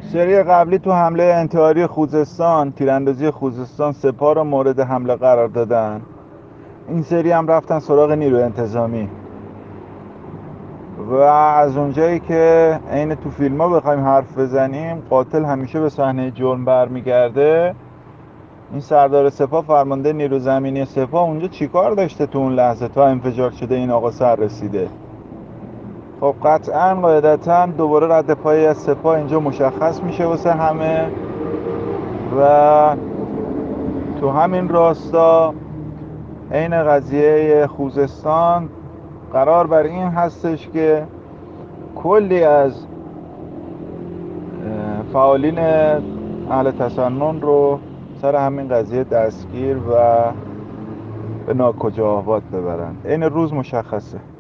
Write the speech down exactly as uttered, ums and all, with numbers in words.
سری قبلی تو حمله انتحاری خوزستان، تیراندازی خوزستان، سپاه رو مورد حمله قرار دادن. این سری هم رفتن سراغ نیروی انتظامی و از اونجایی که عین تو فیلم ها بخوایم حرف بزنیم، قاتل همیشه به صحنه جرم برمیگرده. این سردار سپاه، فرمانده نیرو زمینی سپاه، اونجا چیکار داشته تو اون لحظه تا انفجار شده این آقا سر رسیده؟ خب قطعا قاعدتا دوباره رد پایی از سپاه اینجا مشخص میشه واسه همه و تو همین راستا عین قضیه خوزستان قرار بر این هستش که کلی از فعالین اهل تسنن رو سر همین قضیه دستگیر و به ناکجا آباد ببرن. عین روز مشخصه.